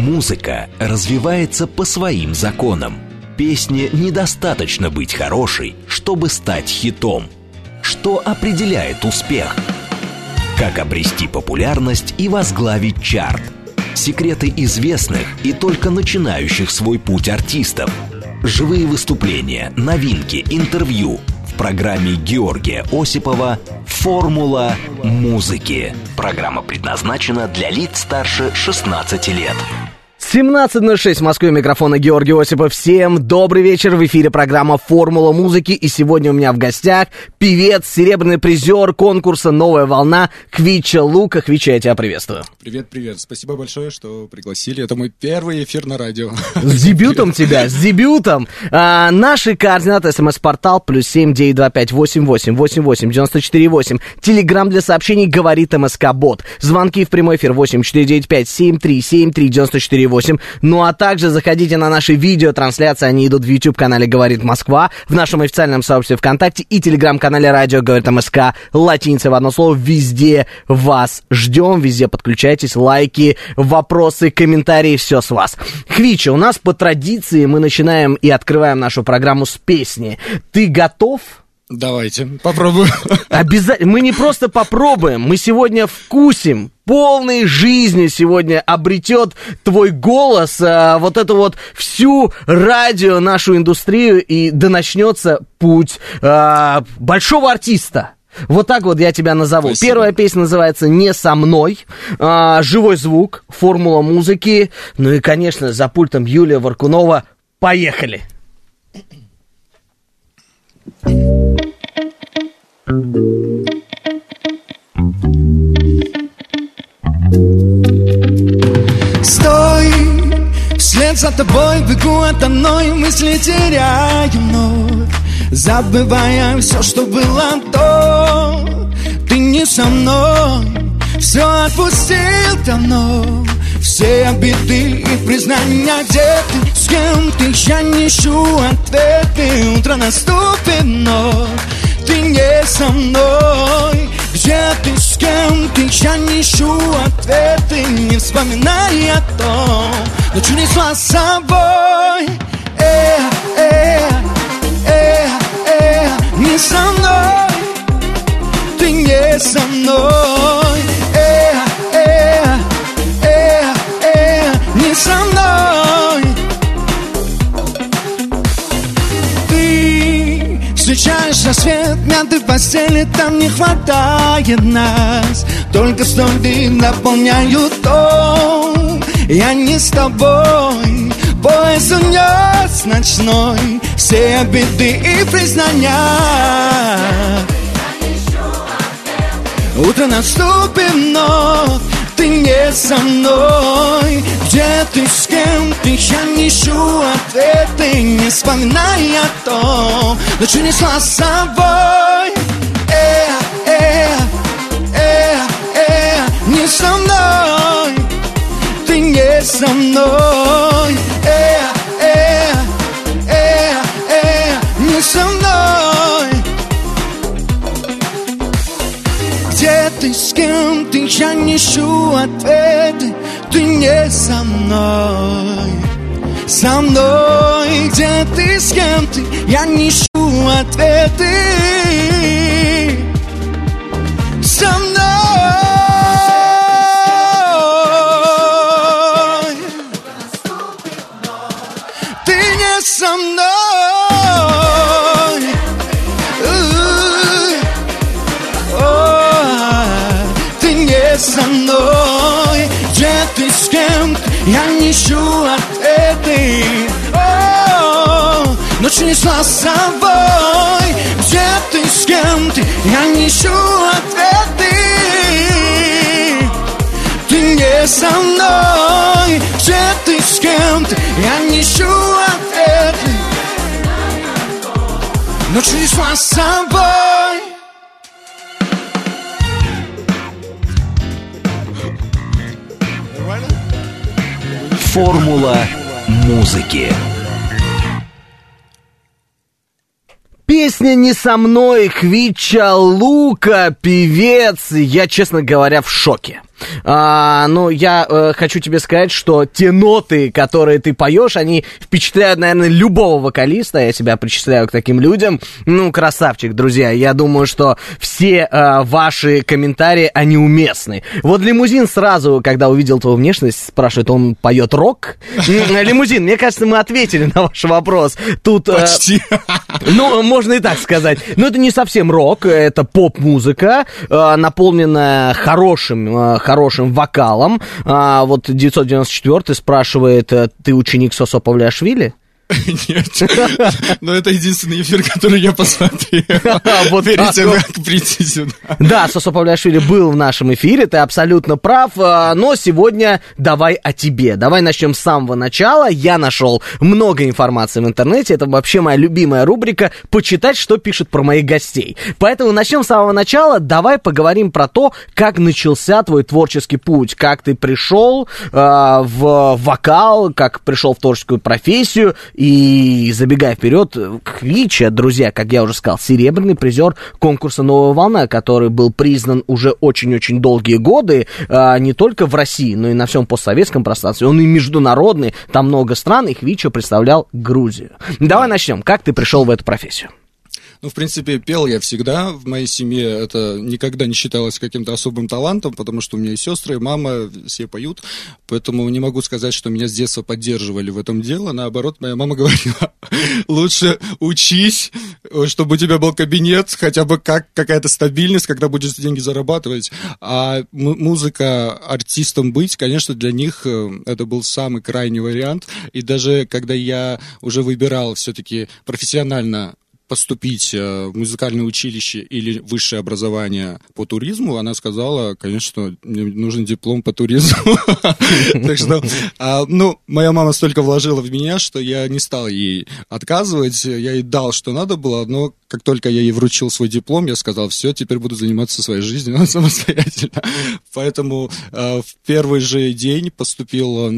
Музыка развивается по своим законам. Песне недостаточно быть хорошей, чтобы стать хитом. Что определяет успех? Как обрести популярность и возглавить чарт? Секреты известных и только начинающих свой путь артистов. Живые выступления, новинки, интервью. В программе Георгия Осипова «Формула музыки». Программа предназначена для лиц старше 16 лет. 17:06 в Москве, микрофона Георгий Осипов. Всем добрый вечер, в эфире программа «Формула музыки». И сегодня у меня в гостях певец, серебряный призер конкурса «Новая волна» Квича Лука. Квича, я тебя приветствую. Привет. Спасибо большое, что пригласили. Это мой первый эфир на радио. С дебютом тебя, с дебютом. Наши координаты: смс-портал +7 925 88 88 94 8. Телеграм для сообщений «Говорит МСК-бот». Звонки в прямой эфир 8 495 73 73 94 8. Ну а также заходите на наши видеотрансляции, они идут в YouTube-канале «Говорит Москва», в нашем официальном сообществе ВКонтакте и телеграм-канале «Радио Говорит МСК», латиницей в одно слово. Везде вас ждем, везде подключайтесь, лайки, вопросы, комментарии, все с вас. Квича, у нас по традиции мы начинаем и открываем нашу программу с песни. Ты готов? Давайте, попробуем. Обязательно. Мы не просто попробуем, мы сегодня вкусим. Полной жизнью сегодня обретет твой голос, вот эту вот всю радио, нашу индустрию, и да начнется путь большого артиста. Вот так вот я тебя назову. Спасибо. Первая песня называется «Не со мной», живой звук, формула музыки, ну и, конечно, за пультом Юлия Варкунова. Поехали! Стой, вслед за тобой бегу от одной мысли, теряю вновь, забывая все, что было до. Ты не со мной, все отпустил давно, все обиды и признания. Где ты, с кем ты, я не ищу ответы. Утро наступит вновь, ты не со мной. Где ты, с кем ты, я не ищу ответы. Не вспоминай о том, ночь унесла с собой. Не со мной, ты не со мной. Не со мной. Ты встречаешь рассвет, мяты в постели, там не хватает нас. Только стоны наполняют дом. Я не с тобой, поезд унес ночной, все обиды и признания. Утро наступит вновь, ты не со мной. Где ты, с кем ты, я не ищу ответы. Не вспоминай о том, ночь унесла с собой. Не со мной, ты не со мной. Не со мной. Где ты, с кем ты, я не ищу ответы. Ты не со мной. Со мной. Где ты, с кем ты, я не ищу ответы. Со мной. Ты не со мной. Со мной, где ты, с кем ты, я не ищу ответы. Ночь несла с собой. Где ты, с кем ты, я не ищу ответы. Ты не со мной. Где ты, с кем ты, я не ищу ответы. Ночь несла с собой. Формула музыки. Песня «Не со мной», Квича Лука, певец. Я, честно говоря, в шоке. Но я хочу тебе сказать, что те ноты, которые ты поешь, они впечатляют, наверное, любого вокалиста. Я себя причисляю к таким людям. Ну, красавчик, друзья. Я думаю, что все ваши комментарии, они уместны. Вот Лимузин сразу, когда увидел твою внешность, спрашивает, он поет рок? Лимузин, мне кажется, мы ответили на ваш вопрос. Тут... Почти. Ну, можно и так сказать. Но это не совсем рок, это поп-музыка, наполненная хорошим вокалом. Вот 994 спрашивает, ты ученик Сосо Павлиашвили? Нет, но это единственный эфир, который я посмотрел перед тем, как прийти сюда. Да, Сосо Павлиашвили был в нашем эфире, ты абсолютно прав, но сегодня давай о тебе. Давай начнем с самого начала. Я нашел много информации в интернете, это вообще моя любимая рубрика «Почитать, что пишут про моих гостей». Поэтому начнем с самого начала, давай поговорим про то, как начался твой творческий путь, как ты пришел в вокал, как пришел в творческую профессию. И забегая вперед, Хвича, друзья, как я уже сказал, серебряный призер конкурса «Новая волна», который был признан уже очень-очень долгие годы, не только в России, но и на всем постсоветском пространстве. Он и международный, там много стран, и Хвича представлял Грузию. Давай начнем. Как ты пришел в эту профессию? Ну, в принципе, пел я всегда. В моей семье это никогда не считалось каким-то особым талантом, потому что у меня и сестры, и мама, все поют. Поэтому не могу сказать, что меня с детства поддерживали в этом деле. Наоборот, моя мама говорила, лучше учись, чтобы у тебя был кабинет, хотя бы какая-то стабильность, когда будешь деньги зарабатывать. А музыка, артистом быть, конечно, для них это был самый крайний вариант. И даже когда я уже выбирал все-таки профессионально поступить в музыкальное училище или высшее образование по туризму, она сказала, конечно, мне нужен диплом по туризму. Так что, моя мама столько вложила в меня, что я не стал ей отказывать, я ей дал, что надо было, но как только я ей вручил свой диплом, я сказал, все, теперь буду заниматься своей жизнью самостоятельно. Поэтому в первый же день поступил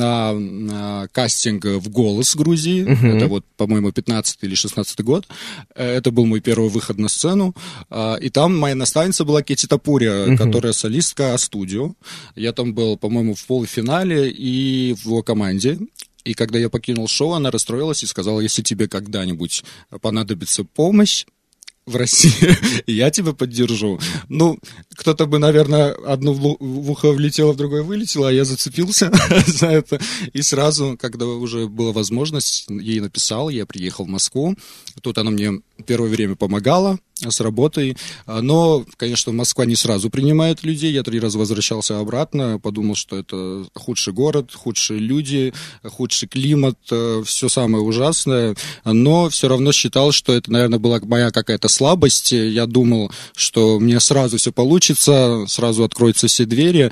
на кастинг в «Голос» Грузии, это вот, по-моему, 15-й или 16-й год. Это был мой первый выход на сцену, и там моя наставница была Кети Тапуря, которая солистка студио. Я там был, по-моему, в полуфинале и в команде. И когда я покинул шоу, она расстроилась и сказала, если тебе когда-нибудь понадобится помощь в России, я тебя поддержу. Ну, кто-то бы, наверное, одно в ухо влетело, в другое вылетело, а я зацепился за это. И сразу, когда уже была возможность, ей написал, я приехал в Москву. Тут она мне первое время помогала с работой, но, конечно, Москва не сразу принимает людей, я 3 раза возвращался обратно, подумал, что это худший город, худшие люди, худший климат, все самое ужасное, но все равно считал, что это, наверное, была моя какая-то слабость, я думал, что мне сразу все получится, сразу откроются все двери,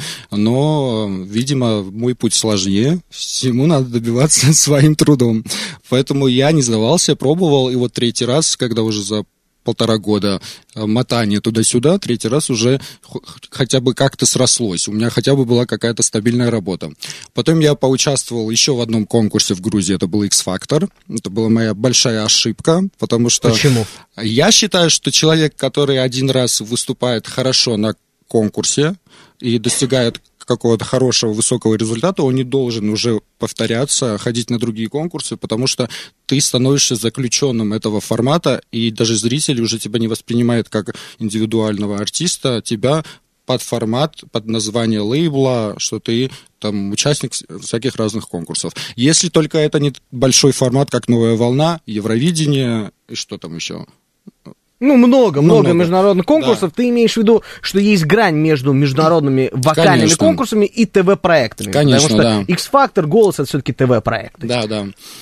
но, видимо, мой путь сложнее, всему надо добиваться своим трудом, поэтому я не сдавался, пробовал, и вот 3-й раз, когда уже за 1,5 года мотания туда-сюда, 3-й раз уже хотя бы как-то срослось. У меня хотя бы была какая-то стабильная работа. Потом я поучаствовал еще в одном конкурсе в Грузии, это был X-Factor. Это была моя большая ошибка, потому что... Почему? Я считаю, что человек, который один раз выступает хорошо на конкурсе и достигает какого-то хорошего, высокого результата, он не должен уже повторяться, ходить на другие конкурсы, потому что ты становишься заключенным этого формата, и даже зритель уже тебя не воспринимает как индивидуального артиста, тебя под формат, под название лейбла, что ты там участник всяких разных конкурсов. Если только это не большой формат, как «Новая волна», Евровидение и что там еще... Ну, много международных конкурсов. Да. Ты имеешь в виду, что есть грань между международными вокальными конкурсами и ТВ-проектами. Конечно, потому что X-Factor, «Голос» — это все-таки ТВ-проекты. Да.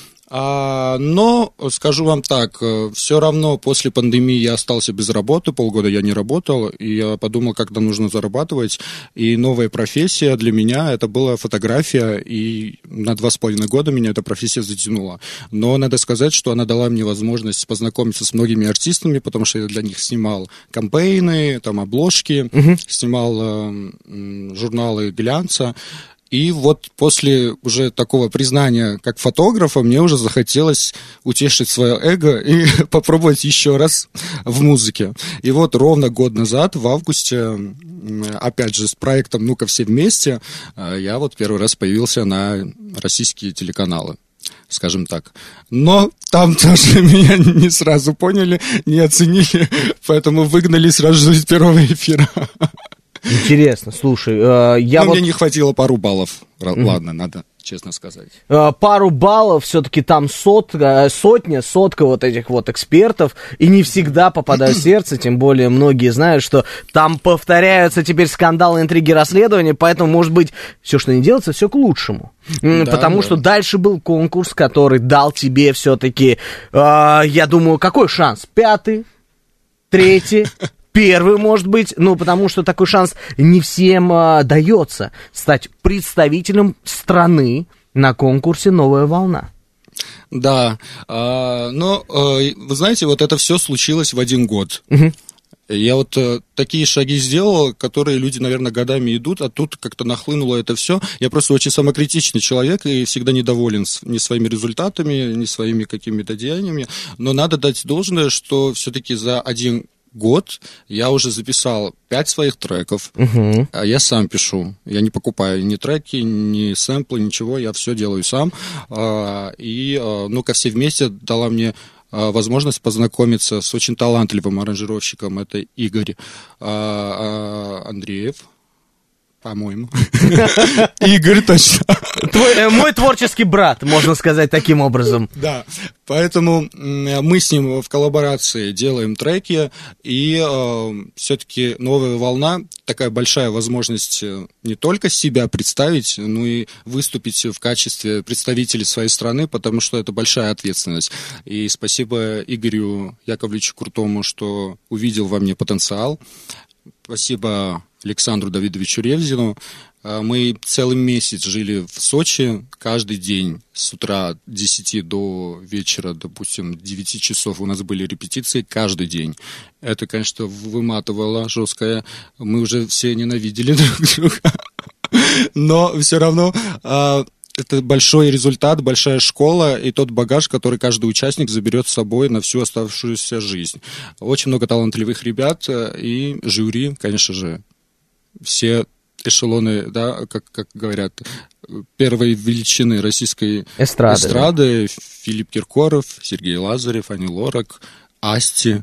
Но, скажу вам так, все равно после пандемии я остался без работы, полгода я не работал, и я подумал, когда нужно зарабатывать, и новая профессия для меня, это была фотография, и на 2,5 года меня эта профессия затянула. Но надо сказать, что она дала мне возможность познакомиться с многими артистами, потому что я для них снимал кампейны, там обложки, снимал журналы глянца. И вот после уже такого признания как фотографа мне уже захотелось утешить свое эго и попробовать еще раз в музыке. И вот ровно год назад, в августе, опять же, с проектом «Ну-ка все вместе», я вот первый раз появился на российские телеканалы, скажем так. Но там тоже меня не сразу поняли, не оценили, поэтому выгнали сразу же из первого эфира. Интересно, слушай, мне не хватило пару баллов. Ладно, надо честно сказать. Пару баллов, все-таки там сотка вот этих вот экспертов, и не всегда попадают в сердце, тем более многие знают, что там повторяются теперь скандалы, интриги, расследования, поэтому, может быть, все, что не делается, все к лучшему. Потому что дальше был конкурс, который дал тебе все-таки, я думаю, какой шанс? 5-й, 3-й? Первый, может быть, потому что такой шанс не всем дается стать представителем страны на конкурсе «Новая волна». Да, но, вы знаете, вот это все случилось в один год. Я вот такие шаги сделал, которые люди, наверное, годами идут, а тут как-то нахлынуло это все. Я просто очень самокритичный человек и всегда недоволен ни своими результатами, ни своими какими-то деяниями. Но надо дать должное, что все-таки за один год я уже записал 5 своих треков. Я сам пишу. Я не покупаю ни треки, ни сэмплы, ничего. Я все делаю сам. И «Ну-ка все вместе» дала мне возможность познакомиться с очень талантливым аранжировщиком. Это Игорь Андреев, по-моему. Игорь, точно. Мой творческий брат, можно сказать таким образом. Да, поэтому мы с ним в коллаборации делаем треки, и все-таки «Новая волна» такая большая возможность не только себя представить, но и выступить в качестве представителей своей страны, потому что это большая ответственность. И спасибо Игорю Яковлевичу Крутому, что увидел во мне потенциал. Спасибо Александру Давидовичу Ревзину. Мы целый месяц жили в Сочи, каждый день с утра 10 до вечера, допустим, 9 часов у нас были репетиции каждый день. Это, конечно, выматывало жестко. Мы уже все ненавидели друг друга. Но все равно это большой результат, большая школа и тот багаж, который каждый участник заберет с собой на всю оставшуюся жизнь. Очень много талантливых ребят и жюри, конечно же. Все эшелоны, да, как говорят, первой величины российской эстрады. Филипп Киркоров, Сергей Лазарев, Ани Лорак, Асти,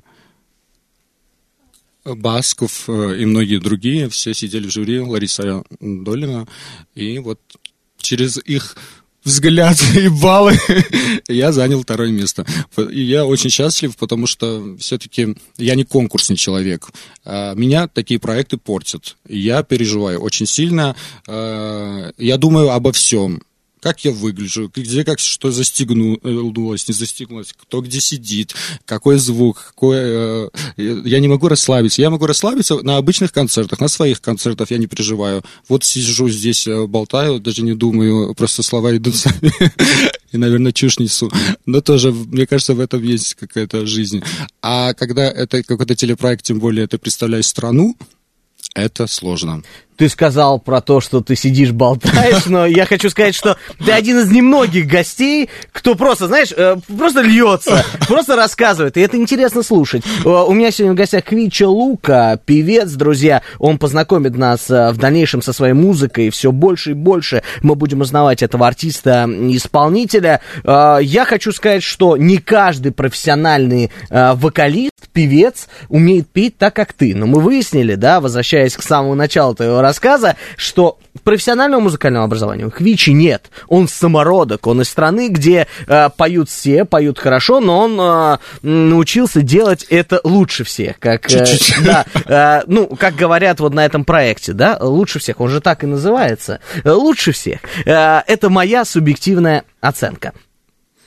Басков и многие другие. Все сидели в жюри, Лариса Долина. И вот через их взгляд и баллы я занял 2-е место. И я очень счастлив, потому что все-таки я не конкурсный человек. Меня такие проекты портят. Я переживаю очень сильно. Я думаю обо всем. Как я выгляжу, где как что застегнулось, не застегнулось, кто где сидит, какой звук, я не могу расслабиться. Я могу расслабиться на обычных концертах, на своих концертах я не переживаю. Вот сижу здесь, болтаю, даже не думаю, просто слова идут сами. И, наверное, чушь несу. Но тоже, мне кажется, в этом есть какая-то жизнь. А когда это какой-то телепроект, тем более ты представляешь страну, это сложно. Ты сказал про то, что ты сидишь, болтаешь, но я хочу сказать, что ты один из немногих гостей, кто просто, знаешь, просто льется, просто рассказывает, и это интересно слушать. У меня сегодня в гостях Квича Лука, певец, друзья, он познакомит нас в дальнейшем со своей музыкой, все больше и больше мы будем узнавать этого артиста-исполнителя. Я хочу сказать, что не каждый профессиональный вокалист, певец умеет петь так, как ты, но мы выяснили, да, возвращаясь к самому началу твоего рассказа, что профессионального музыкального образования у Квичи нет. Он самородок, он из страны, где поют все, поют хорошо, но он научился делать это лучше всех. Как, как говорят вот на этом проекте, да, лучше всех, он же так и называется, лучше всех. Это моя субъективная оценка.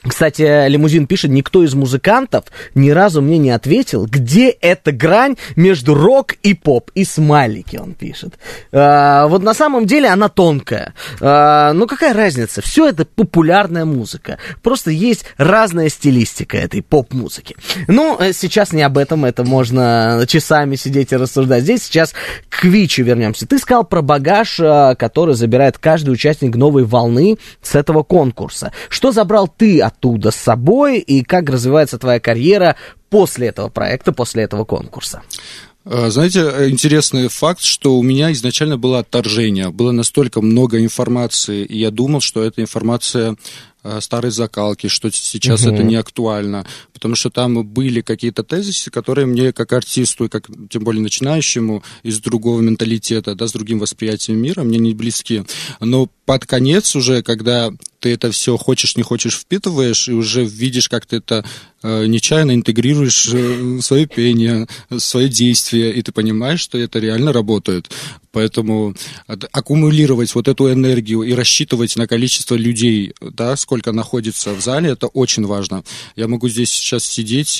Кстати, Лимузин пишет, никто из музыкантов ни разу мне не ответил, где эта грань между рок и поп. И смайлики он пишет. Вот на самом деле она тонкая. Ну какая разница? Все это популярная музыка. Просто есть разная стилистика этой поп-музыки. Ну, сейчас не об этом, это можно часами сидеть и рассуждать. Здесь сейчас к Вичу вернемся. Ты сказал про багаж, который забирает каждый участник новой волны с этого конкурса. Что забрал ты оттуда с собой, и как развивается твоя карьера после этого проекта, после этого конкурса? Знаете, интересный факт, что у меня изначально было отторжение. Было настолько много информации, и я думал, что эта информация старой закалки, что сейчас это не актуально, потому что там были какие-то тезисы, которые мне как артисту, и как тем более начинающему из другого менталитета, да, с другим восприятием мира, мне не близки. Но под конец уже, когда ты это все хочешь, не хочешь, впитываешь, и уже видишь, как ты это нечаянно интегрируешь в свое пение, в свои действия, и ты понимаешь, что это реально работает. Поэтому аккумулировать вот эту энергию и рассчитывать на количество людей, да, сколько находится в зале, это очень важно. Я могу здесь сейчас сидеть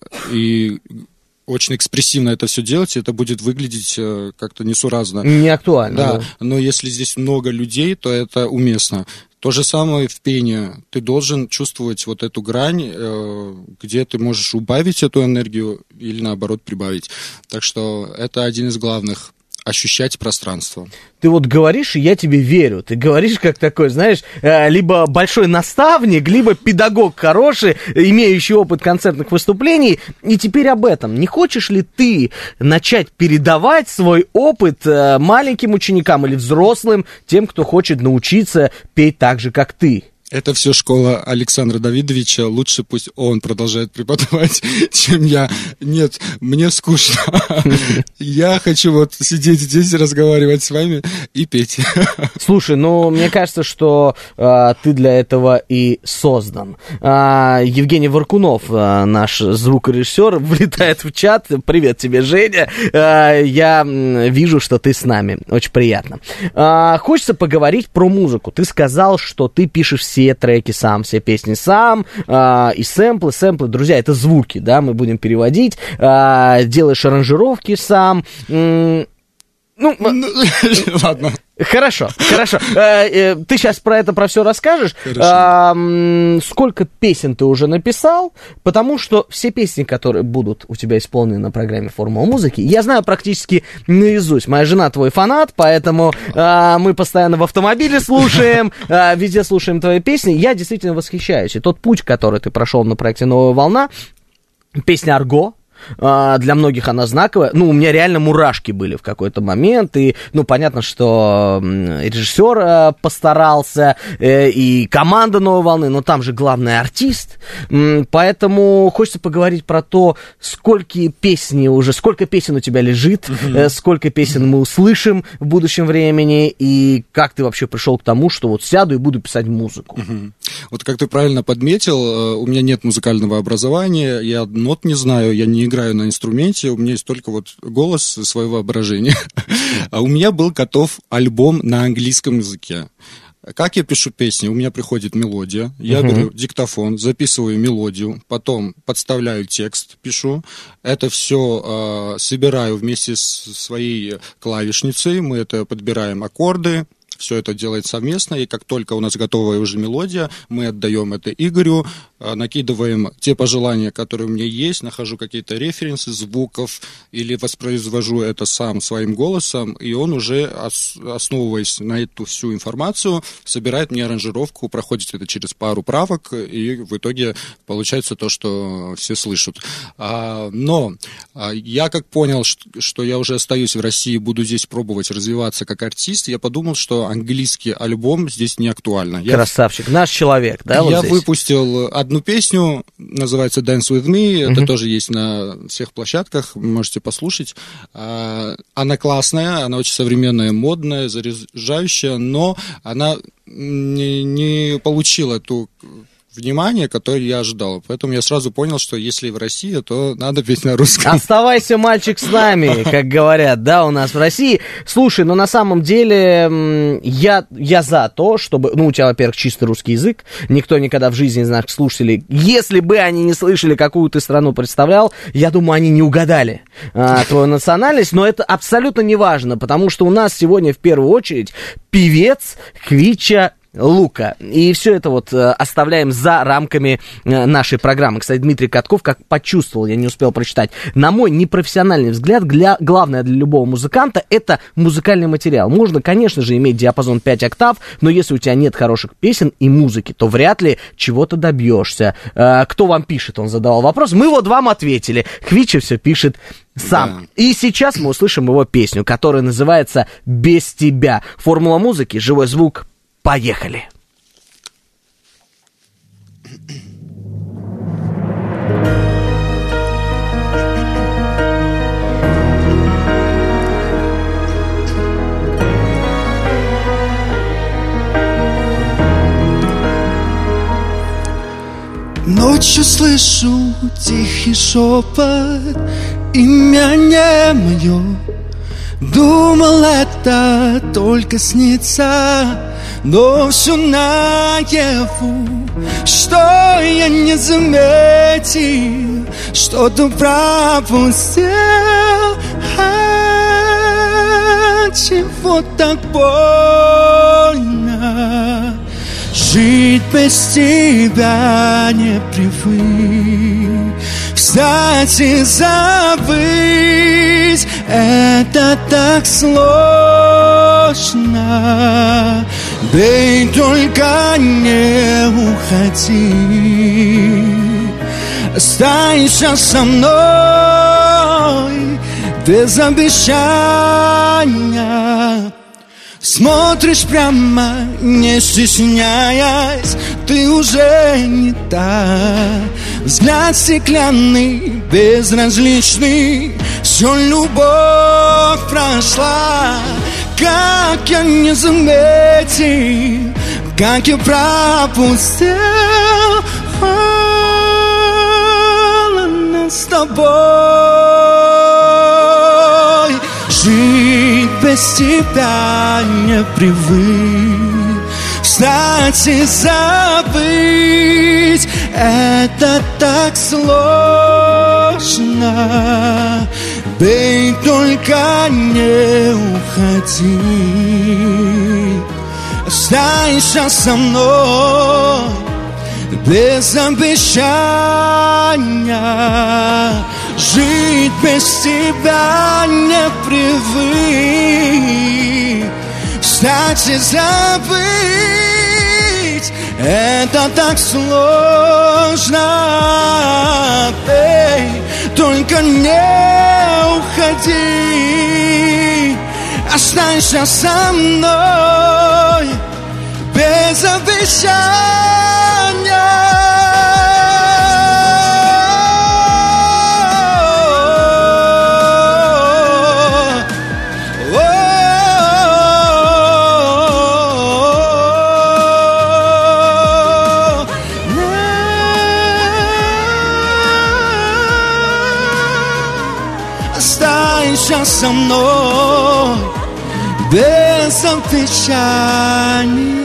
и очень экспрессивно это все делать, и это будет выглядеть как-то несуразно. Не актуально. Да, но если здесь много людей, то это уместно. То же самое в пении. Ты должен чувствовать вот эту грань, где ты можешь убавить эту энергию или, наоборот, прибавить. Так что это один из главных. Ощущать пространство. Ты вот говоришь, и я тебе верю. Ты говоришь как такой, знаешь, либо большой наставник, либо педагог хороший, имеющий опыт концертных выступлений. И теперь об этом. Не хочешь ли ты начать передавать свой опыт маленьким ученикам или взрослым, тем, кто хочет научиться петь так же, как ты? Это все школа Александра Давидовича. Лучше пусть он продолжает преподавать, чем я. Нет, мне скучно. Я хочу вот сидеть здесь, разговаривать с вами и петь. Слушай, ну, мне кажется, что ты для этого и создан. Евгений Варкунов, наш звукорежиссер, влетает в чат. Привет тебе, Женя. Я вижу, что ты с нами. Очень приятно. Хочется поговорить про музыку. Ты сказал, что ты пишешь все треки сам, все песни сам, и сэмплы. Друзья, это звуки, да, мы будем переводить. Делаешь аранжировки сам. Ладно. Хорошо. Ты сейчас про все расскажешь. Сколько песен ты уже написал? Потому что все песни, которые будут у тебя исполнены на программе «Формула музыки», я знаю практически наизусть. Моя жена твой фанат, поэтому мы постоянно в автомобиле слушаем, везде слушаем твои песни. Я действительно восхищаюсь. И тот путь, который ты прошел на проекте «Новая волна», песня «Арго», для многих она знаковая. Ну, у меня реально мурашки были в какой-то момент. И, ну, понятно, что режиссер постарался, и команда «Новой волны», но там же главный артист. Поэтому хочется поговорить про то, сколько песен у тебя лежит, сколько песен мы услышим в будущем времени, и как ты вообще пришел к тому, что вот сяду и буду писать музыку. Вот как ты правильно подметил, у меня нет музыкального образования, я нот не знаю, я не играю на инструменте, у меня есть только вот голос и свое воображение. А у меня был готов альбом на английском языке. Как я пишу песни? У меня приходит мелодия, я беру диктофон, записываю мелодию, потом подставляю текст, пишу. Это все собираю вместе с своей клавишницей, мы это подбираем аккорды. Все это делает совместно, и как только у нас готовая уже мелодия, мы отдаем это Игорю, накидываем те пожелания, которые у меня есть, нахожу какие-то референсы звуков или воспроизвожу это сам своим голосом, и он уже, основываясь на эту всю информацию, собирает мне аранжировку, проходит это через пару правок, и в итоге получается то, что все слышат. Но я как понял, что я уже остаюсь в России, буду здесь пробовать развиваться как артист, я подумал, что английский альбом здесь не актуально. Красавчик, наш человек, да? Я выпустил одну песню, называется Dance With Me, это тоже есть на всех площадках, можете послушать. Она классная, она очень современная, модная, заряжающая, но она не получила ту внимания, которое я ожидал. Поэтому я сразу понял, что если в России, то надо петь на русском. Оставайся, мальчик, с нами, как говорят, да, у нас в России. Слушай, ну на самом деле я за то, чтобы... Ну, у тебя, во-первых, чистый русский язык. Никто никогда в жизни из наших слушателей, если бы они не слышали, какую ты страну представлял, я думаю, они не угадали твою национальность. Но это абсолютно не важно, потому что у нас сегодня в первую очередь певец Хвича Лука. И все это вот оставляем за рамками нашей программы. Кстати, Дмитрий Катков, как почувствовал, я не успел прочитать, на мой непрофессиональный взгляд, главное для любого музыканта — это музыкальный материал. Можно, конечно же, иметь диапазон 5 октав, но если у тебя нет хороших песен и музыки, то вряд ли чего-то добьешься. Кто вам пишет? Он задавал вопрос. Мы вот вам ответили. Хвича все пишет сам. Да. И сейчас мы услышим его песню, которая называется «Без тебя». Формула музыки, живой звук. Поехали! Ночью слышу тихий шепот, имя не мое. Думал, это только снится, но все наяву. Что я не заметил, что-то пропустил. Чего так больно? Жить без тебя не привык. Кстати, забыть это так сложно. Бей, только не уходи. Останься со мной без обещания. Смотришь прямо, не стесняясь, ты уже не та. Взгляд стеклянный, безразличный, всю любовь прошла. Как я не заметил, как я пропустил. Холодно с тобой. Жить без тебя не привык. Кстати, забыть это так сложно. Бей, только не уходи. Останься со мной без обещания. Жить без тебя не привык. Кстати, забыть это так сложно. Эй, только не уходи. Останься со мной без обещания. Останься со мной без обещания.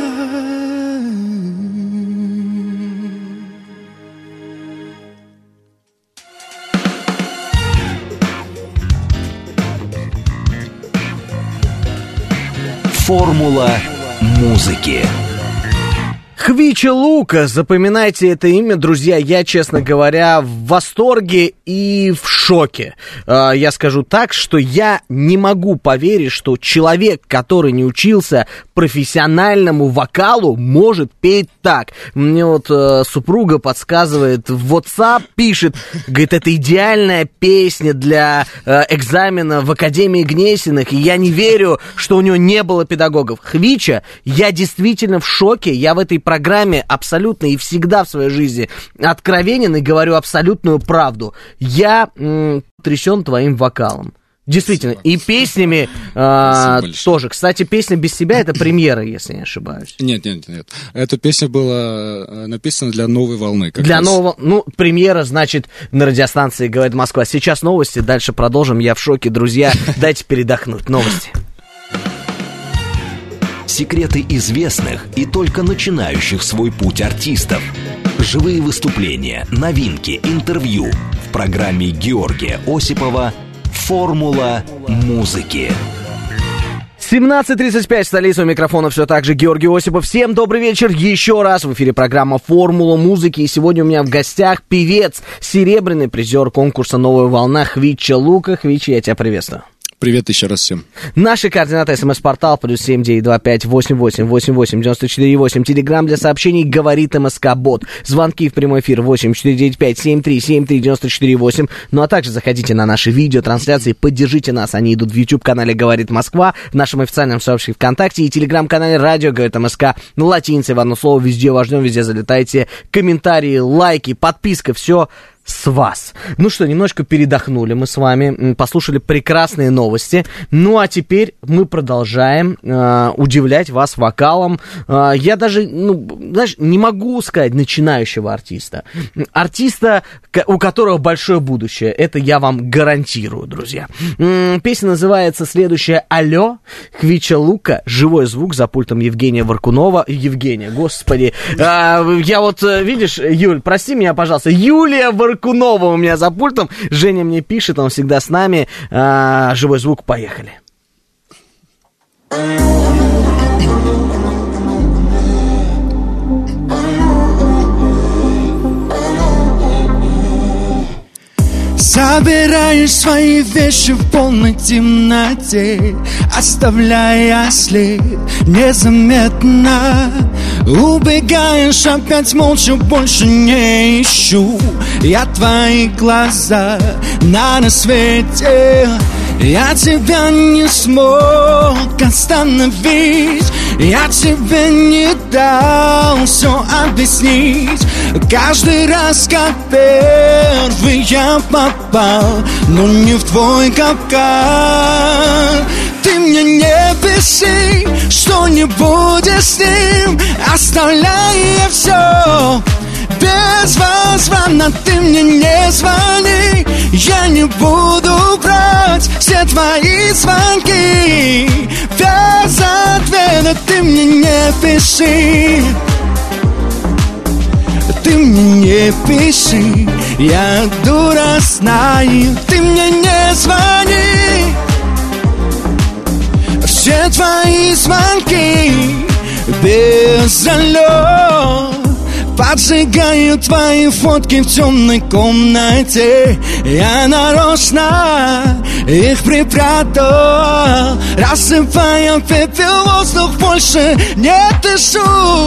Формула музыки. Хвича Лука, запоминайте это имя, друзья, я, честно говоря, в восторге и в шоке. Я скажу так, что я не могу поверить, что человек, который не учился профессиональному вокалу, может петь так. Мне вот супруга подсказывает, в WhatsApp пишет, говорит, это идеальная песня для экзамена в Академии Гнесиных, и я не верю, что у него не было педагогов. Хвича, я действительно в шоке, я в этой программе абсолютно и всегда в своей жизни откровенен и говорю абсолютную правду. Я потрясен твоим вокалом. Действительно, Спасибо. и песнями тоже. Кстати, песня «Без тебя» — это премьера, если не ошибаюсь. Нет. Эта песня была написана для «Новой волны». Для нового, премьера, значит, на радиостанции «Говорит Москва». Сейчас новости, дальше продолжим. Я в шоке, друзья. Дайте передохнуть. Новости. Секреты известных и только начинающих свой путь артистов. Живые выступления, новинки, интервью. В программе Георгия Осипова «Формула музыки». 17:35, столица, у микрофона все так же Георгий Осипов. Всем добрый вечер еще раз. В эфире программа «Формула музыки». И сегодня у меня в гостях певец, серебряный призер конкурса «Новая волна» Хвича Лука. Хвича, я тебя приветствую. Привет еще раз всем. Наши координаты: СМС-портал +7 925 88 88 94 8. Телеграм для сообщений «Говорит МСК-бот». Звонки в прямой эфир 8 495 73 73 94 8. Ну а также заходите на наши видеотрансляции, поддержите нас. Они идут в YouTube-канале «Говорит Москва», в нашем официальном сообществе ВКонтакте и телеграм-канале «Радио Говорит МСК». Латиницей в одно слово, везде важнем, везде залетайте. Комментарии, лайки, подписка, все с вас. Ну что, немножко передохнули мы с вами, послушали прекрасные новости. Ну а теперь мы продолжаем удивлять вас вокалом. Я даже, не могу сказать начинающего артиста. Артиста, у которого большое будущее. Это я вам гарантирую, друзья. Песня называется следующая «Алло». Хвича Лука. Живой звук за пультом Евгения Варкунова. Евгения, господи. Я вот, видишь, Юль, прости меня, пожалуйста. Юлия Варкунова у меня за пультом. Женя мне пишет, он всегда с нами. Живой звук, поехали. Собираешь свои вещи в полной темноте, оставляя след незаметно. Убегаешь опять молча, больше не ищу я твои глаза на рассвете. Я тебя не смог остановить, я тебе не дал все объяснить. Каждый раз, как первый, я попал, но не в твой капкан. Ты мне не пиши, что не будешь с ним, оставляя все безвозвратно. Ты мне не звони, я не буду брать все твои звонки без ответа. Ты мне не пиши, ты мне не пиши, я дура знаю. Ты мне не звони, все твои звонки без алло. Поджигаю твои фотки в темной комнате. Я нарочно их припрятал, рассыпая пепел, воздух больше не дышу.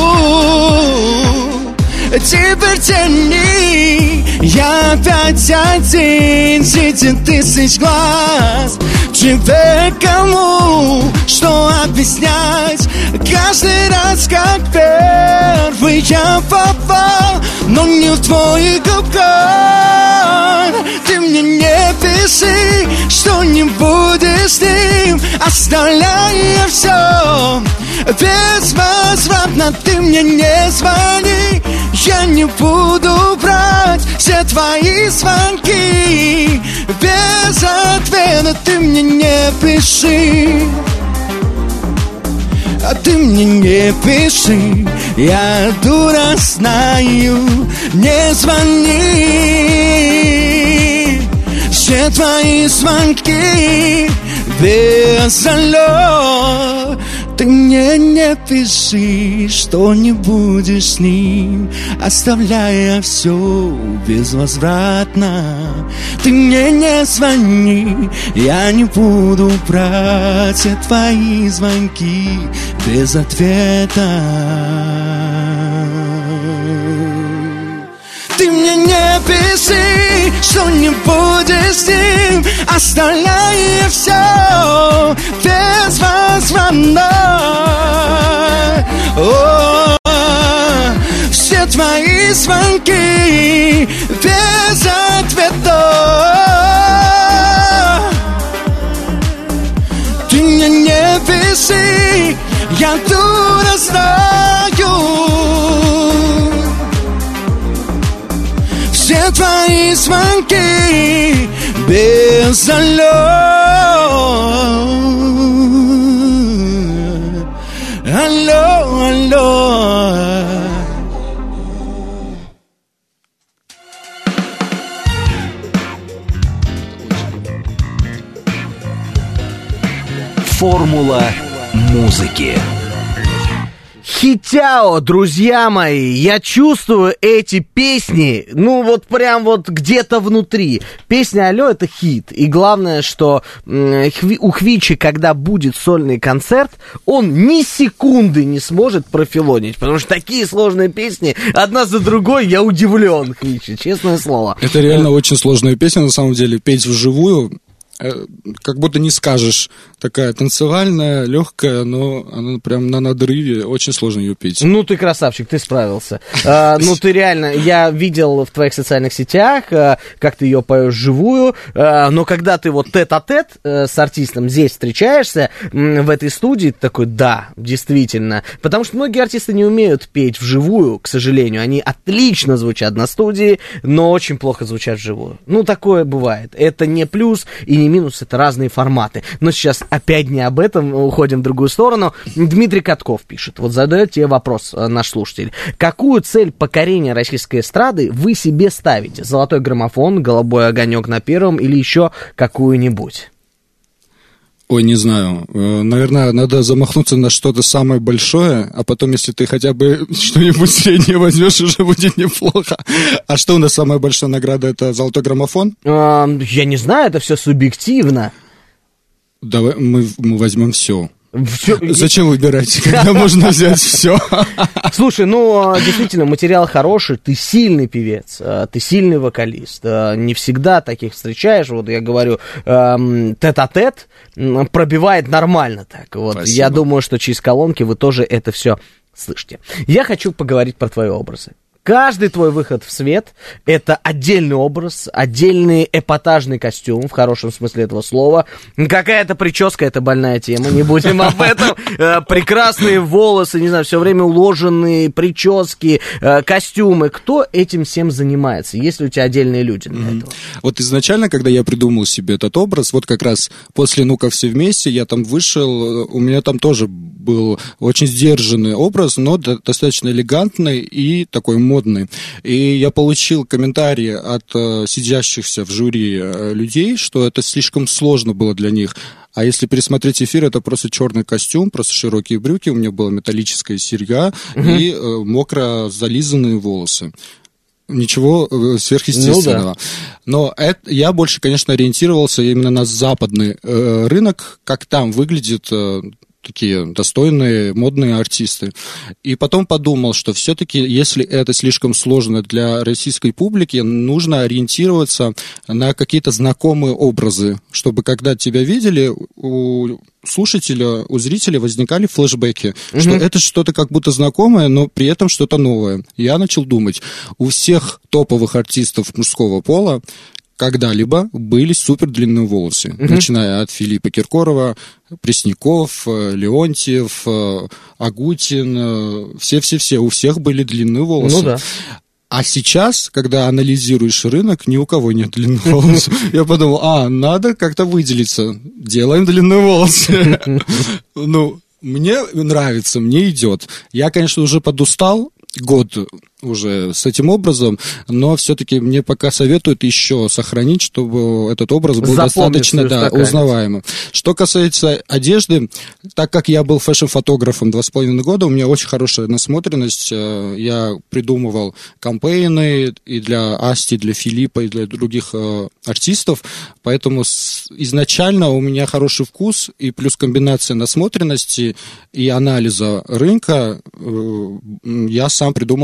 Теперь тяни, я опять один среди тысяч глаз. Тебе кому что объяснять? Каждый раз, как первый, я попал, но не в твой капкан. Ты мне не пиши, что не будешь с ним, оставляя все безвозвратно. Ты мне не звони, я не буду брать все твои звонки без ответа. Ты мне не пиши, а ты мне не пиши, я дура знаю. Не звони, все твои звонки без алло. Ты мне не пиши, что не будешь с ним, оставляя все безвозвратно. Ты мне не звони, я не буду брать все твои звонки без ответа. Ты мне не пиши, что не будешь с ним, оставляя все безвозвратно. Все твои звонки без ответа. смеси, я дура знаю. Все твои звонки без алло. Алло, алло. Формула музыки. Хитяо, друзья мои, я чувствую эти песни, ну вот прям вот где-то внутри. Песня «Алло» — это хит, и главное, что у Хвичи, когда будет сольный концерт, он ни секунды не сможет профилонить, потому что такие сложные песни, одна за другой, я удивлен, Хвичи, честное слово. Это реально очень сложная песня, на самом деле, петь вживую. Как будто не скажешь, такая танцевальная, легкая, но она прям на надрыве, очень сложно ее петь. Ну, ты красавчик, ты справился. Ну, ты реально, я видел в твоих социальных сетях, как ты ее поешь вживую, но когда ты вот тет-а-тет с артистом здесь встречаешься, в этой студии, ты такой, да, действительно. Потому что многие артисты не умеют петь вживую, к сожалению. Они отлично звучат на студии, но очень плохо звучат вживую. Ну, такое бывает. Это не плюс и не минус, это разные форматы. Но сейчас опять не об этом, уходим в другую сторону. Дмитрий Катков пишет, вот задает тебе вопрос наш слушатель. Какую цель покорения российской эстрады вы себе ставите? Золотой граммофон, голубой огонек на первом или еще какую-нибудь? Ой, не знаю. Наверное, надо замахнуться на что-то самое большое, а потом, если ты хотя бы что-нибудь среднее возьмешь, уже будет неплохо. А что у нас самая большая награда? Это золотой граммофон? Я не знаю, это все субъективно. Давай мы возьмем все. Всё... Зачем выбирать, когда можно взять все? Слушай, ну, действительно, материал хороший, ты сильный певец, ты сильный вокалист. Не всегда таких встречаешь, вот я говорю, тет-а-тет пробивает нормально так. Вот. Я думаю, что через колонки вы тоже это все слышите. Я хочу поговорить про твои образы. Каждый твой выход в свет — это отдельный образ, отдельный эпатажный костюм, в хорошем смысле этого слова. Какая-то прическа — это больная тема, не будем об этом. Прекрасные волосы, не знаю, все время уложенные прически, костюмы. Кто этим всем занимается? Есть ли у тебя отдельные люди для этого? Вот изначально, когда я придумал себе этот образ, вот как раз после «Ну-ка все вместе», я там вышел, у меня там тоже был очень сдержанный образ, но достаточно элегантный и такой модный. И я получил комментарии от сидящихся в жюри людей, что это слишком сложно было для них. А если пересмотреть эфир, это просто черный костюм, просто широкие брюки, у меня была металлическая серьга и мокро зализанные волосы. Ничего сверхъестественного. Ну, да. Но я больше, конечно, ориентировался именно на западный рынок, как там выглядит... такие достойные, модные артисты. И потом подумал, что все-таки, если это слишком сложно для российской публики, нужно ориентироваться на какие-то знакомые образы, чтобы когда тебя видели, у слушателя, у зрителя возникали флешбеки, что это что-то как будто знакомое, но при этом что-то новое. Я начал думать, у всех топовых артистов мужского пола когда-либо были супер длинные волосы, начиная от Филиппа Киркорова, Пресняков, Леонтьев, Агутин, все-все-все, у всех были длинные волосы. Ну да. А сейчас, когда анализируешь рынок, ни у кого нет длинных волос. Я подумал, надо как-то выделиться, делаем длинные волосы. Ну, мне нравится, мне идет. Я, конечно, уже подустал, год уже с этим образом, но все-таки мне пока советуют еще сохранить, чтобы этот образ был достаточно узнаваемым. Что касается одежды, так как я был фэшн-фотографом 2,5 года, у меня очень хорошая насмотренность, я придумывал кампейны и для Асти, и для Филиппа, и для других артистов, поэтому изначально у меня хороший вкус, и плюс комбинация насмотренности и анализа рынка, я сам придумал этот образ.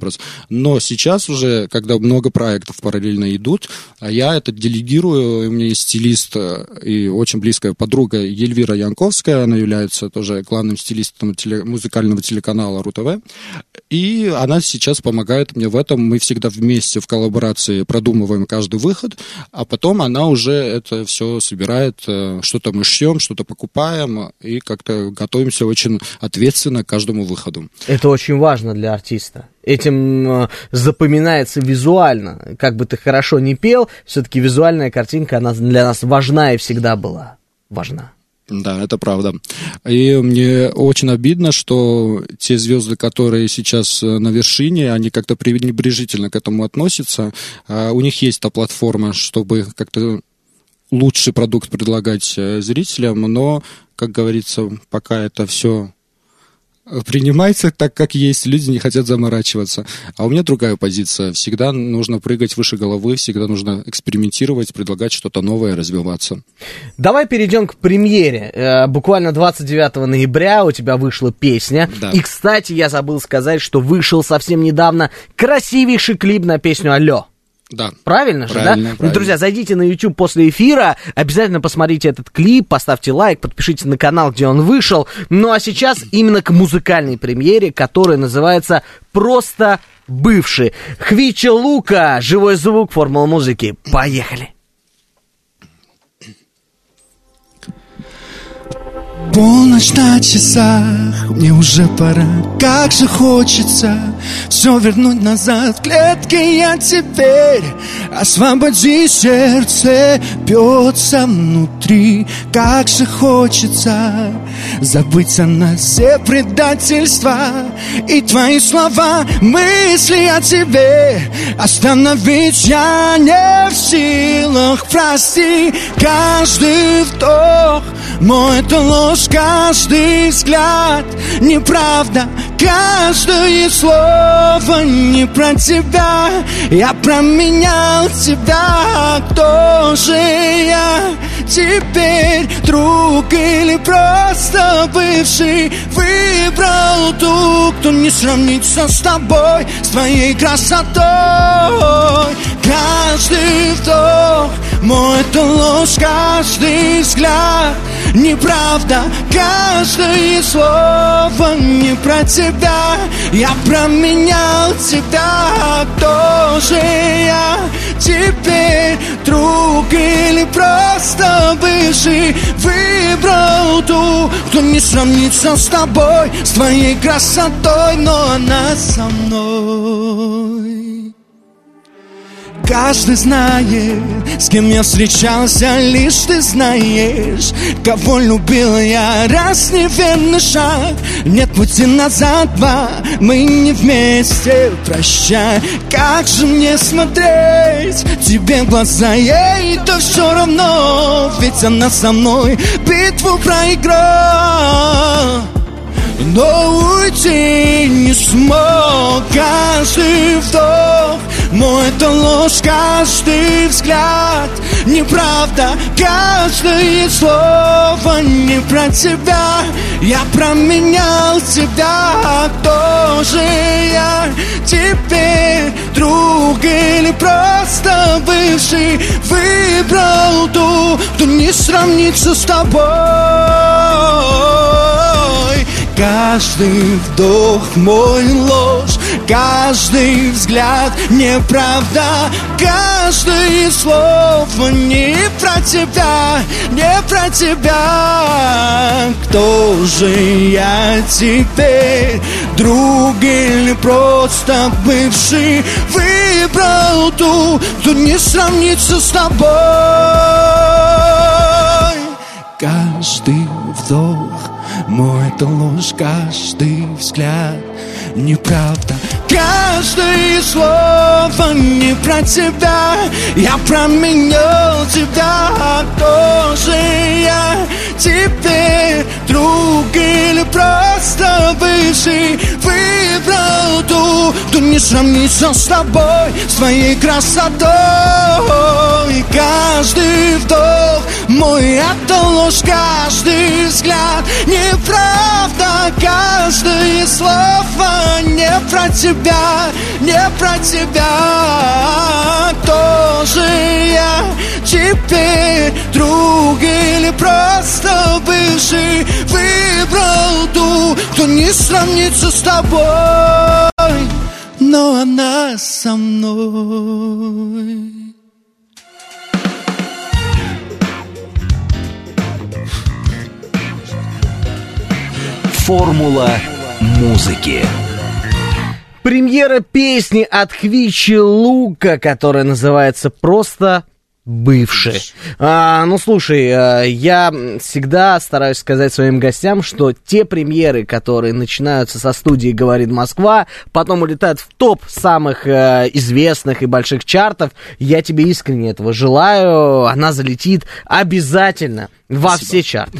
образ. Но сейчас уже, когда много проектов параллельно идут, я это делегирую, у меня есть стилист и очень близкая подруга Ельвира Янковская, она является тоже главным стилистом музыкального телеканала РУ-ТВ, и она сейчас помогает мне в этом. Мы всегда вместе в коллаборации продумываем каждый выход, а потом она уже это все собирает, что-то мы шьем, что-то покупаем, и как-то готовимся очень ответственно к каждому выходу. Это очень важно для артиста. Этим запоминается визуально. Как бы ты хорошо не пел, все-таки визуальная картинка, она для нас важна и всегда была важна. Да, это правда. И мне очень обидно, что те звезды, которые сейчас на вершине, они как-то пренебрежительно к этому относятся. У них есть та платформа, чтобы как-то лучший продукт предлагать зрителям, но, как говорится, пока это все принимается так, как есть, люди не хотят заморачиваться. А у меня другая позиция. Всегда нужно прыгать выше головы, всегда нужно экспериментировать, предлагать что-то новое, развиваться. Давай перейдем к премьере. Буквально 29 ноября у тебя вышла песня. Да. И, кстати, я забыл сказать, что вышел совсем недавно красивейший клип на песню «Алло». Да. Правильно же, да? Правильно. Ну, друзья, зайдите на YouTube после эфира, обязательно посмотрите этот клип, поставьте лайк, подпишитесь на канал, где он вышел. Ну, а сейчас именно к музыкальной премьере, которая называется «Просто бывший». Хвича Лука, живой звук, формула музыки. Поехали! Полночь на часах, мне уже пора. Как же хочется все вернуть назад в клетки. Я теперь освободи сердце, бьется внутри. Как же хочется забыть на все предательства и твои слова, мысли о тебе остановить я не в силах. Прости, каждый вдох мой это ложь, каждый взгляд неправда, каждое слово не про тебя. Я променял тебя, кто же я теперь, друг или просто бывший? Выбрал ту, кто не сравнится с тобой, с твоей красотой. Каждый вдох мой это ложь, каждый взгляд неправда, каждое слово не про тебя. Я променял тебя, кто же я теперь, друг или просто бывший? Выбрал ту, кто не сравнится с тобой, с твоей красотой, но она со мной. Каждый знает, с кем я встречался, лишь ты знаешь, кого любил я. Раз неверный шаг, нет пути назад, два, мы не вместе, прощай. Как же мне смотреть тебе в глаза, ей то все равно, ведь она со мной битву проиграла. Но уйти не смог. Каждый вдох мой это ложь, каждый взгляд неправда, каждое слово не про тебя. Я променял тебя, кто же я теперь, друг или просто бывший? Выбрал ту, кто не сравнится с тобой. Каждый вдох мой ложь, каждый взгляд неправда, каждое слово не про тебя, не про тебя. Кто же я теперь, друг или просто бывший? Выбрал ту, кто не сравнится с тобой. Каждый вдох мой это ложь, каждый взгляд неправда, каждое слово не про тебя. Я променял тебя, кто же я теперь, друг или просто бывший? Выбрал ту, кто не сравнится с тобой, с твоей красотой. Каждый вдох мой это ложь, каждый взгляд неправда, каждое слово не про тебя, не про тебя. Тоже я теперь друг или просто бывший? Выбрал ту, кто не сравнится с тобой, но она со мной. Формула музыки. Премьера песни от Хвичи Лука, которая называется просто «Бывший». Ну, слушай, я всегда стараюсь сказать своим гостям, что те премьеры, которые начинаются со студии «Говорит Москва», потом улетают в топ самых известных и больших чартов, я тебе искренне этого желаю. Она залетит обязательно во все чарты.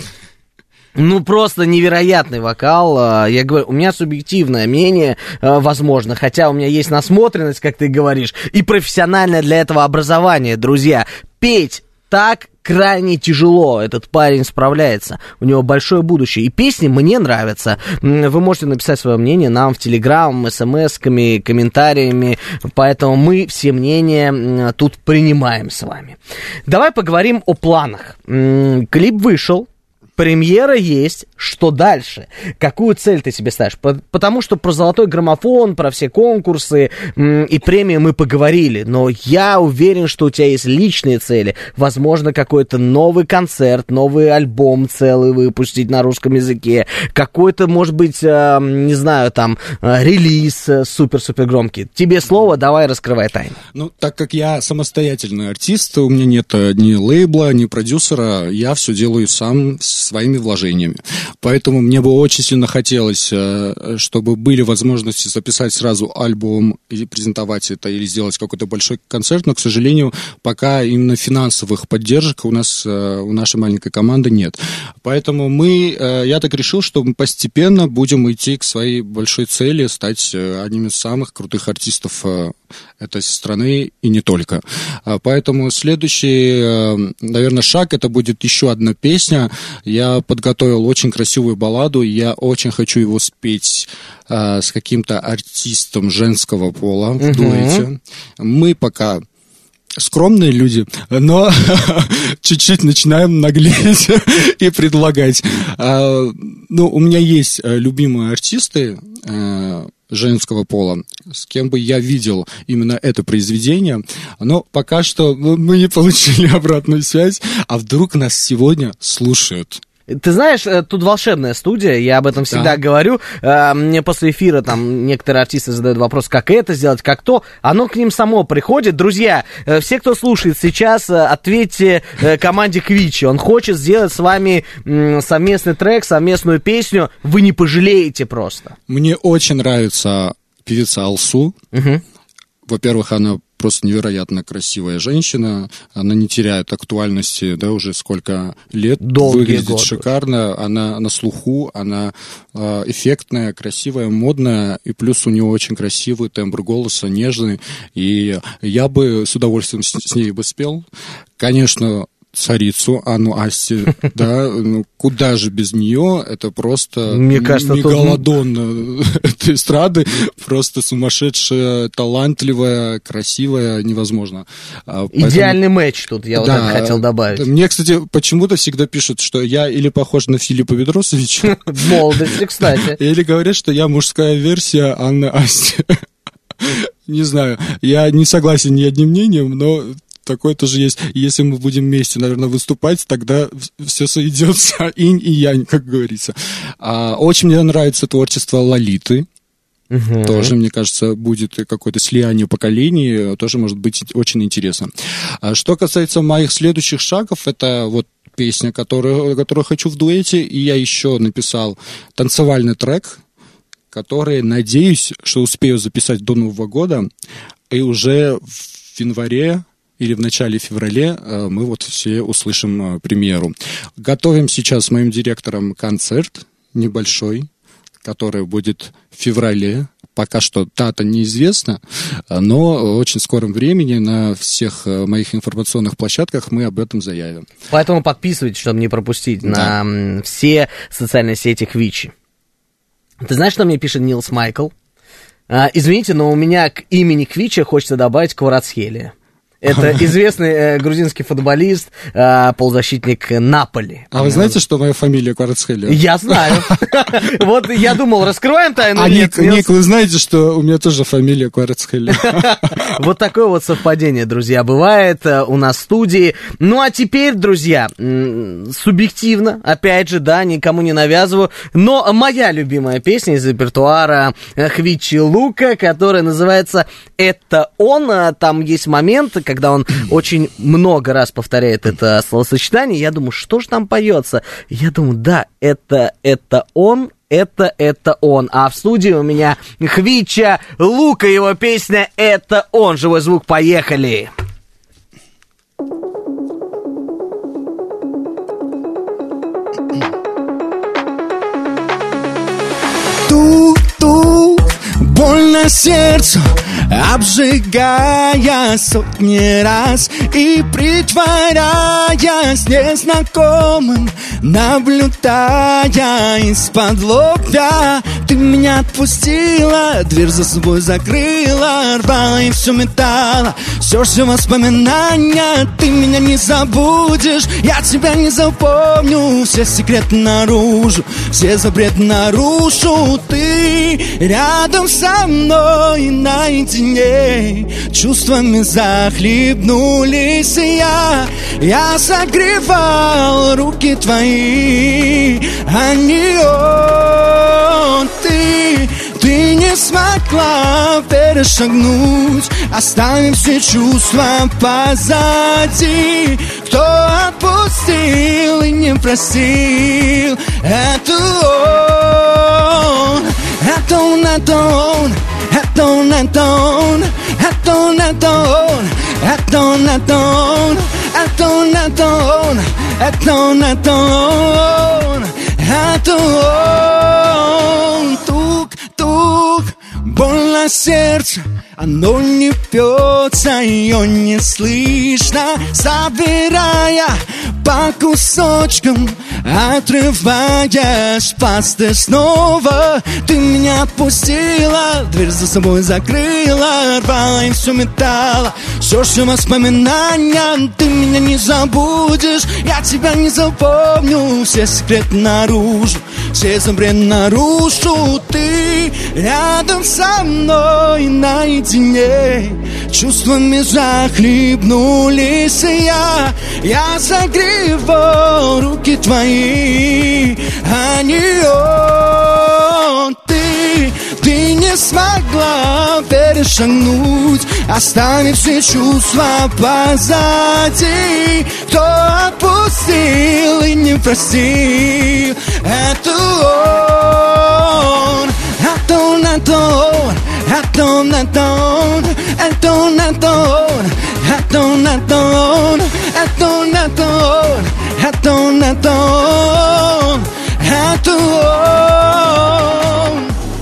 Ну, просто невероятный вокал. Я говорю, у меня субъективное мнение, возможно, хотя у меня есть насмотренность, как ты говоришь, и профессиональное для этого образование, друзья. Петь так крайне тяжело, этот парень справляется, у него большое будущее, и песни мне нравятся. Вы можете написать свое мнение нам в Телеграм, смс-ками, комментариями, поэтому мы все мнения тут принимаем с вами. Давай поговорим о планах. Клип вышел. Премьера есть, что дальше? Какую цель ты себе ставишь? Потому что про золотой граммофон, про все конкурсы и премии мы поговорили, но я уверен, что у тебя есть личные цели. Возможно, какой-то новый концерт, новый альбом целый выпустить на русском языке, какой-то, может быть, не знаю, там, релиз супер-супер громкий. Тебе слово, давай раскрывай тайну. Ну, так как я самостоятельный артист, у меня нет ни лейбла, ни продюсера, я все делаю сам, своими вложениями. Поэтому мне бы очень сильно хотелось, чтобы были возможности записать сразу альбом и презентовать это, или сделать какой-то большой концерт, но, к сожалению, пока именно финансовых поддержек у нас, у нашей маленькой команды нет. Поэтому я так решил, что мы постепенно будем идти к своей большой цели, стать одним из самых крутых артистов этой страны и не только. Поэтому следующий, наверное, шаг, это будет еще одна песня. Я подготовил очень красивую балладу, я очень хочу его спеть с каким-то артистом женского пола в дуэте. Мы пока скромные люди, но чуть-чуть начинаем наглеть и предлагать. Ну, у меня есть любимые артисты женского пола, с кем бы я видел именно это произведение, но пока что мы не получили обратную связь, а вдруг нас сегодня слушают. Ты знаешь, тут волшебная студия, я об этом всегда говорю. Мне после эфира там некоторые артисты задают вопрос, как это сделать, как то. Оно к ним само приходит. Друзья, все, кто слушает сейчас, ответьте команде Хвичи. Он хочет сделать с вами совместный трек, совместную песню. Вы не пожалеете просто. Мне очень нравится певица Алсу. Во-первых, она просто невероятно красивая женщина, она не теряет актуальности, да, уже сколько лет, выглядит шикарно, она на слуху, она эффектная, красивая, модная, и плюс у нее очень красивый тембр голоса, нежный, и я бы с удовольствием с ней бы спел. Конечно, царицу Анну Асти, да, ну, куда же без нее, это просто мне кажется, мегалодон этой эстрады, просто сумасшедшая, талантливая, красивая, невозможно. Идеальный матч тут, я вот это хотел добавить. Мне, кстати, почему-то всегда пишут, что я или похож на Филиппа Бедросовича, в молодости, кстати, или говорят, что я мужская версия Анны Асти. Не знаю, я не согласен ни одним мнением, но такое тоже есть. Если мы будем вместе, наверное, выступать, тогда все сойдется, инь и янь, как говорится. Очень мне нравится творчество Лолиты. Тоже, мне кажется, будет какое-то слияние поколений, тоже может быть очень интересно. Что касается моих следующих шагов, это вот песня, которую хочу в дуэте, и я еще написал танцевальный трек, который, надеюсь, что успею записать до Нового года, и уже в январе или в начале февраля мы вот все услышим премьеру. Готовим сейчас с моим директором концерт небольшой, который будет в феврале. Пока что дата неизвестна, но в очень скором времени на всех моих информационных площадках мы об этом заявим. Поэтому подписывайтесь, чтобы не пропустить, на все социальные сети Хвичи. Ты знаешь, что мне пишет Нилс Майкл? Извините, но у меня к имени Квича хочется добавить Кварацхелия. Это известный грузинский футболист, полузащитник Наполи. А вы знаете, что моя фамилия Кварацхелия? Я знаю. Вот я думал, раскроем тайну. Ник, вы знаете, что у меня тоже фамилия Кварацхелия? Вот такое вот совпадение, друзья, бывает у нас в студии. Ну, а теперь, друзья, субъективно, опять же, да, никому не навязываю, но моя любимая песня из репертуара Хвичи Лука, которая называется «Это он». Там есть момент, когда он очень много раз повторяет это словосочетание. Я думаю, что же там поется? Я думаю, да, это он. Это он. А в студии у меня Хвича Лука, его песня «Это он». Живой звук, поехали. Тук-тук, больно сердцу, обжигая сотни раз и притворяясь незнакомым, наблюдая из-под локтя. Ты меня отпустила, дверь за собой закрыла, рвала и все метала, все воспоминания. Ты меня не забудешь, я тебя не запомню. Все секреты наружу, все запреты нарушу. Ты рядом со мной наедине, чувствами захлебнулись, и я согревал руки твои, а не он. Ты не смогла перешагнуть, оставив все чувства позади. Кто отпустил и не простил, это он. Это он, это он, это он, это он, это он, это он, это он, это он, это он, это он, это он, это он, это он. Тук-тук, больно сердце, оно не бьется, ее не слышно, забирая по кусочкам, отрываешь пасты снова. Ты меня отпустила, дверь за собой закрыла, рвала и все металла, все воспоминания. Ты меня не забудешь, я тебя не запомню. Все секреты наружу, все запреты нарушу. Ты рядом со мной наедине, чувствами захлебнулись, и я согревал руки твои, а не он. Ты не смогла перешагнуть, оставив все чувства позади. Кто отпустил и не простил, это он. Это он, это он, это он, это он, это он, это он, это он, это он, это он, это он, это он, это он, это он.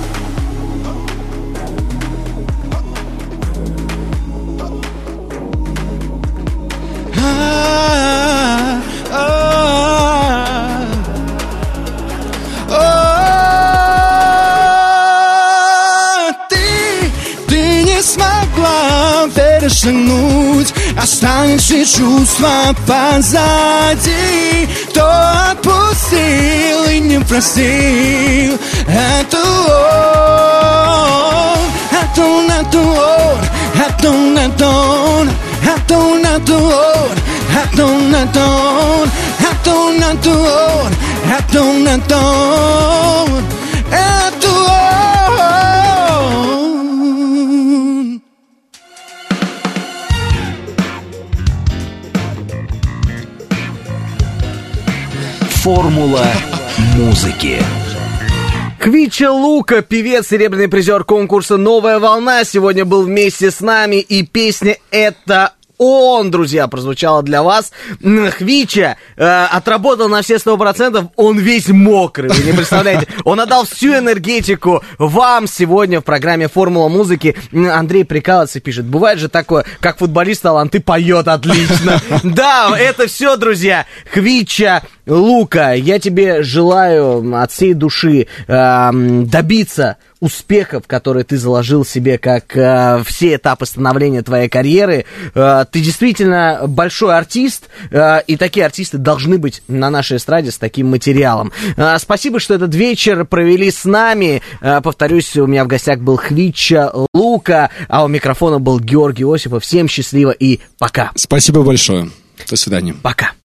Ты не смогла перешагнуть, оставив все чувства позади. Кто отпустил и не простил, это он. Это он, это он, это он, это он, это он, это он, это он, это он, это он, это он, это он, это он, это он. Формула музыки. Хвича Лука, певец, серебряный призер конкурса «Новая волна», сегодня был вместе с нами, и песня «Это он, друзья, прозвучало для вас. Хвича отработал на все 100%, он весь мокрый, вы не представляете. Он отдал всю энергетику вам сегодня в программе «Формула музыки». Андрей прикалывается и пишет: бывает же такое, как футболист талант, и поет отлично. Да, это все, друзья. Хвича Лука, я тебе желаю от всей души добиться успехов, которые ты заложил себе как все этапы становления твоей карьеры. Ты действительно большой артист, и такие артисты должны быть на нашей эстраде с таким материалом. Спасибо, что этот вечер провели с нами. Повторюсь, у меня в гостях был Хвича Лука, а у микрофона был Георгий Осипов. Всем счастливо и пока. Спасибо большое. До свидания. Пока.